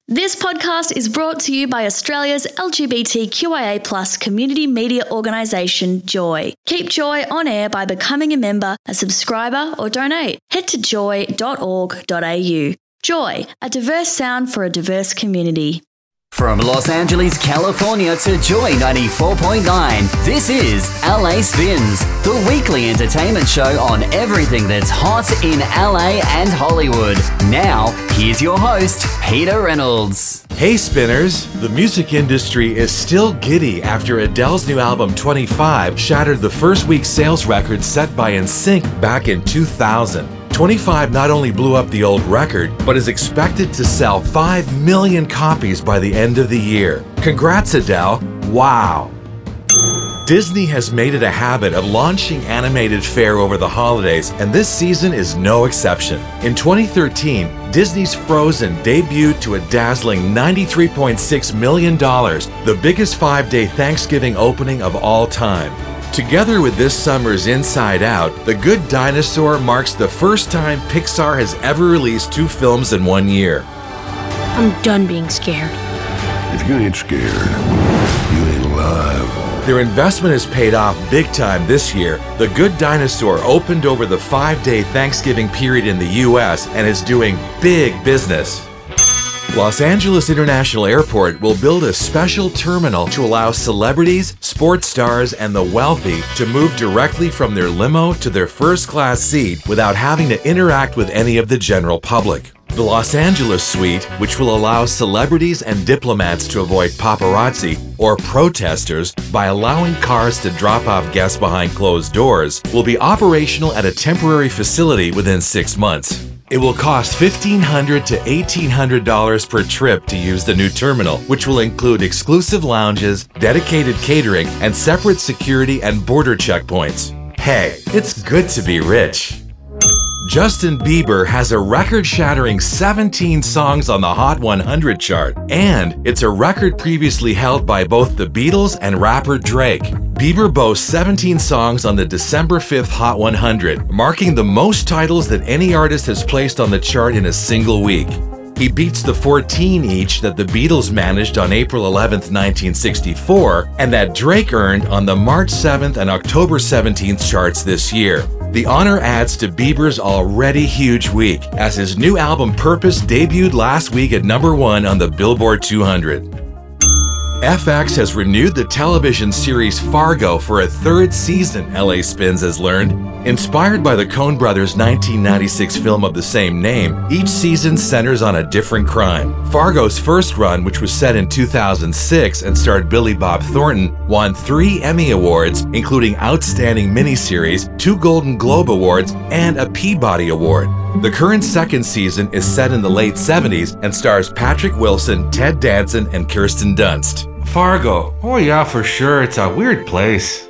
This podcast is brought to you by Australia's LGBTQIA+ community media organisation, Joy. Keep Joy on air by becoming a member, a subscriber or donate. Head to joy.org.au. Joy, a diverse sound for a diverse community. From Los Angeles, California to Joy 94.9, this is LA Spins, the weekly entertainment show on everything that's hot in LA and Hollywood. Now, here's your host, Peter Reynolds. Hey Spinners! The music industry is still giddy after Adele's new album 25 shattered the first week sales record set by NSYNC back in 2000. 25 not only blew up the old record, but is expected to sell 5 million copies by the end of the year. Congrats, Adele! Wow! Disney has made it a habit of launching animated fare over the holidays, and this season is no exception. In 2013, Disney's Frozen debuted to a dazzling $93.6 million, the biggest 5-day Thanksgiving opening of all time. Together with this summer's Inside Out, The Good Dinosaur marks the first time Pixar has ever released 2 films in 1 year. I'm done being scared. If you ain't scared, you ain't alive. Their investment has paid off big time this year. The Good Dinosaur opened over the 5-day Thanksgiving period in the US and is doing big business. Los Angeles International Airport will build a special terminal to allow celebrities, sports stars, and the wealthy to move directly from their limo to their first-class seat without having to interact with any of the general public. The Los Angeles Suite, which will allow celebrities and diplomats to avoid paparazzi or protesters by allowing cars to drop off guests behind closed doors, will be operational at a temporary facility within 6 months. It will cost $1,500 to $1,800 per trip to use the new terminal, which will include exclusive lounges, dedicated catering, and separate security and border checkpoints. Hey, it's good to be rich. Justin Bieber has a record-shattering 17 songs on the Hot 100 chart, and it's a record previously held by both the Beatles and rapper Drake. Bieber boasts 17 songs on the December 5th Hot 100, marking the most titles that any artist has placed on the chart in a single week. He beats the 14 each that the Beatles managed on April 11th, 1964, and that Drake earned on the March 7th and October 17th charts this year. The honor adds to Bieber's already huge week, as his new album Purpose debuted last week at #1 on the Billboard 200. FX has renewed the television series Fargo for a 3rd season, LA Spins has learned. Inspired by the Coen brothers' 1996 film of the same name, each season centers on a different crime. Fargo's first run, which was set in 2006 and starred Billy Bob Thornton, won 3 Emmy Awards, including Outstanding Miniseries, 2 Golden Globe Awards, and a Peabody Award. The current 2nd season is set in the late 70s and stars Patrick Wilson, Ted Danson, and Kirsten Dunst. Fargo. Oh yeah, for sure. It's a weird place.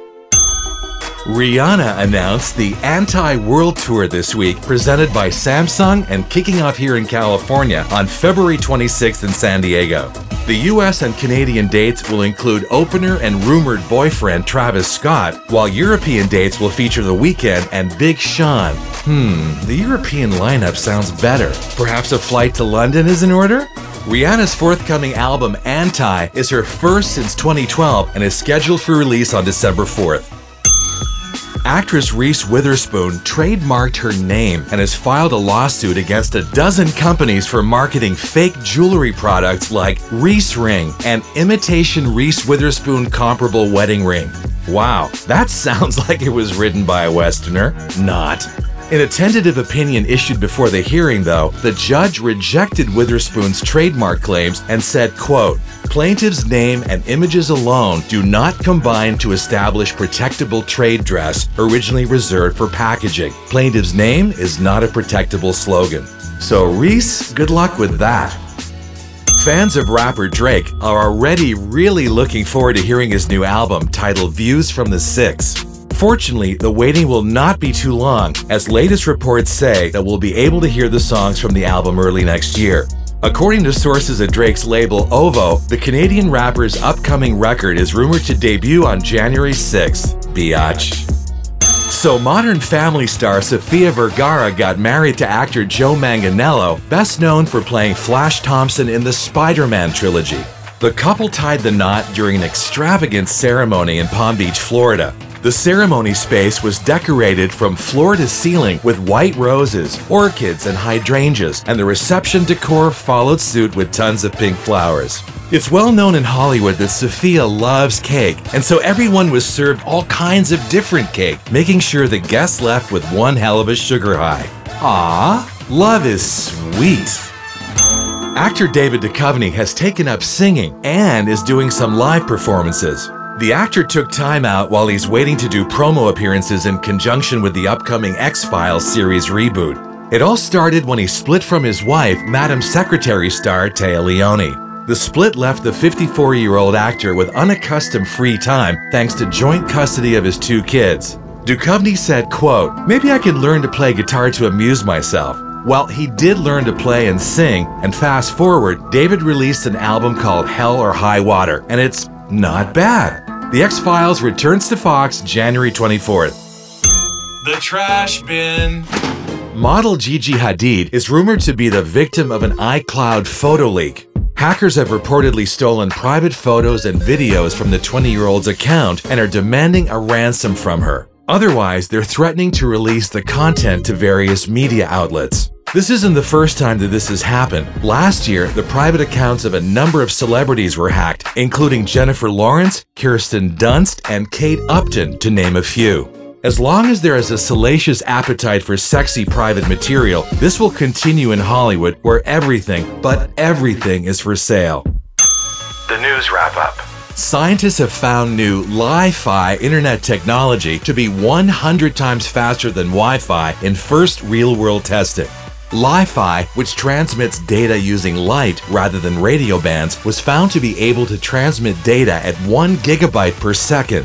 Rihanna announced the Anti-World Tour this week, presented by Samsung and kicking off here in California on February 26th in San Diego. The US and Canadian dates will include opener and rumored boyfriend Travis Scott, while European dates will feature The Weeknd and Big Sean. The European lineup sounds better. Perhaps a flight to London is in order? Rihanna's forthcoming album, Anti, is her first since 2012 and is scheduled for release on December 4th. Actress Reese Witherspoon trademarked her name and has filed a lawsuit against a dozen companies for marketing fake jewelry products like Reese Ring, an imitation Reese Witherspoon comparable wedding ring. Wow, that sounds like it was written by a Westerner. Not. In a tentative opinion issued before the hearing, though, the judge rejected Witherspoon's trademark claims and said, quote, "Plaintiff's name and images alone do not combine to establish protectable trade dress originally reserved for packaging. Plaintiff's name is not a protectable slogan." So Reese, good luck with that. Fans of rapper Drake are already really looking forward to hearing his new album titled Views from the Six. Fortunately, the waiting will not be too long, as latest reports say that we'll be able to hear the songs from the album early next year. According to sources at Drake's label OVO, the Canadian rapper's upcoming record is rumored to debut on January 6th. Biatch. So Modern Family star Sofia Vergara got married to actor Joe Manganiello, best known for playing Flash Thompson in the Spider-Man trilogy. The couple tied the knot during an extravagant ceremony in Palm Beach, Florida. The ceremony space was decorated from floor to ceiling with white roses, orchids, and hydrangeas, and the reception decor followed suit with tons of pink flowers. It's well known in Hollywood that Sofia loves cake, and so everyone was served all kinds of different cake, making sure the guests left with one hell of a sugar high. Aww, love is sweet. Actor David Duchovny has taken up singing and is doing some live performances. The actor took time out while he's waiting to do promo appearances in conjunction with the upcoming X-Files series reboot. It all started when he split from his wife, Madam Secretary star Téa Leoni. The split left the 54-year-old actor with unaccustomed free time thanks to joint custody of his 2 kids. Duchovny said, quote, "Maybe I can learn to play guitar to amuse myself." Well, he did learn to play and sing, and fast forward, David released an album called Hell or High Water, and it's not bad. The X-Files returns to Fox January 24th. The trash bin. Model Gigi Hadid is rumored to be the victim of an iCloud photo leak. Hackers have reportedly stolen private photos and videos from the 20-year-old's account and are demanding a ransom from her. Otherwise, they're threatening to release the content to various media outlets. This isn't the first time that this has happened. Last year, the private accounts of a number of celebrities were hacked, including Jennifer Lawrence, Kirsten Dunst, and Kate Upton, to name a few. As long as there is a salacious appetite for sexy private material, this will continue in Hollywood, where everything, but everything, is for sale. The news wrap-up. Scientists have found new Li-Fi internet technology to be 100 times faster than Wi-Fi in first real-world testing. Li-Fi, which transmits data using light rather than radio bands, was found to be able to transmit data at 1 gigabyte per second.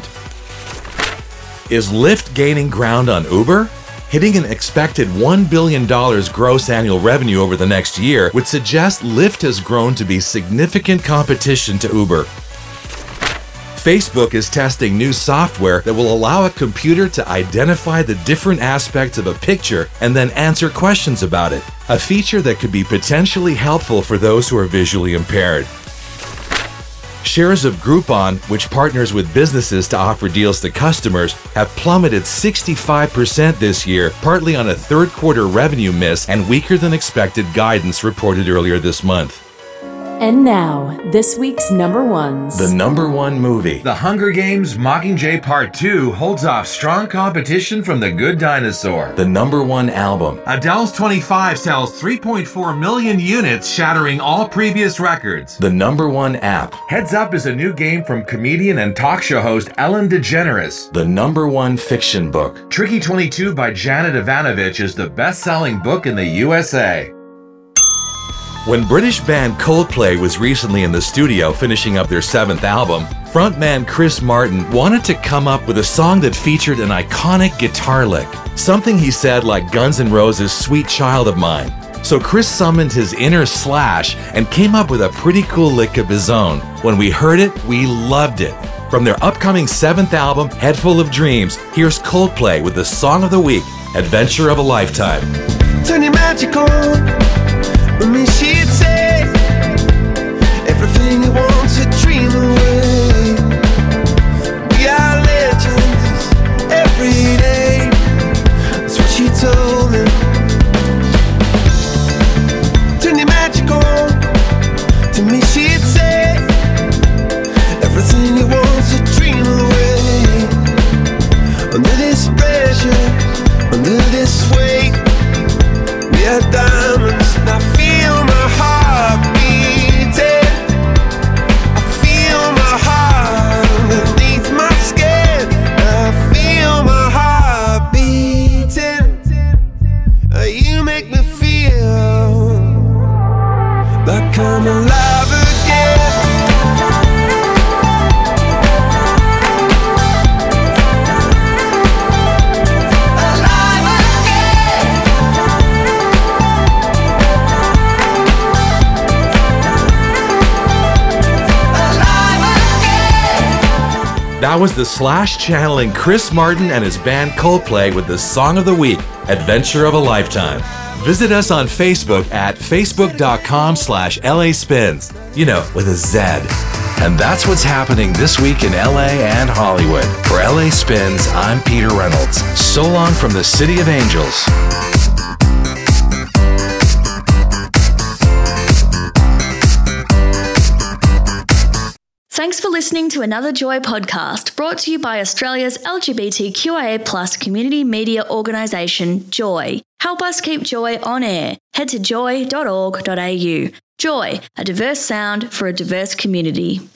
Is Lyft gaining ground on Uber? Hitting an expected $1 billion gross annual revenue over the next year would suggest Lyft has grown to be significant competition to Uber. Facebook is testing new software that will allow a computer to identify the different aspects of a picture and then answer questions about it, a feature that could be potentially helpful for those who are visually impaired. Shares of Groupon, which partners with businesses to offer deals to customers, have plummeted 65% this year, partly on a third-quarter revenue miss and weaker than expected guidance reported earlier this month. And now, this week's number ones. The number one movie. The Hunger Games Mockingjay Part 2 holds off strong competition from The Good Dinosaur. The number one album. Adele's 25 sells 3.4 million units, shattering all previous records. The number one app. Heads Up is a new game from comedian and talk show host Ellen DeGeneres. The number one fiction book. Tricky 22 by Janet Ivanovich is the best-selling book in the USA. When British band Coldplay was recently in the studio finishing up their 7th album, frontman Chris Martin wanted to come up with a song that featured an iconic guitar lick, something he said like Guns N' Roses' Sweet Child of Mine. So Chris summoned his inner Slash and came up with a pretty cool lick of his own. When we heard it, we loved it. From their upcoming 7th album, Head Full of Dreams, here's Coldplay with the song of the week, Adventure of a Lifetime. Turn your magic on. With me she'd say everything you want to dream away. We are legends every day. That's what she told me. Turn your magic on. To me she'd say everything you want to dream away. Under this pressure, under this weight, we are diamonds. And I feel my heart beating. I feel my heart underneath my skin. I feel my heart beating. You make me feel like I'm alive again. Alive again. That was The Slash channeling Chris Martin and his band Coldplay with the song of the week, Adventure of a Lifetime. Visit us on Facebook at facebook.com/LA Spins, with a Z. And that's what's happening this week in LA and Hollywood. For LA Spins, I'm Peter Reynolds. So long from the City of Angels. Thanks for listening to another Joy podcast brought to you by Australia's LGBTQIA+ community media organisation, Joy. Help us keep Joy on air. Head to joy.org.au. Joy, a diverse sound for a diverse community.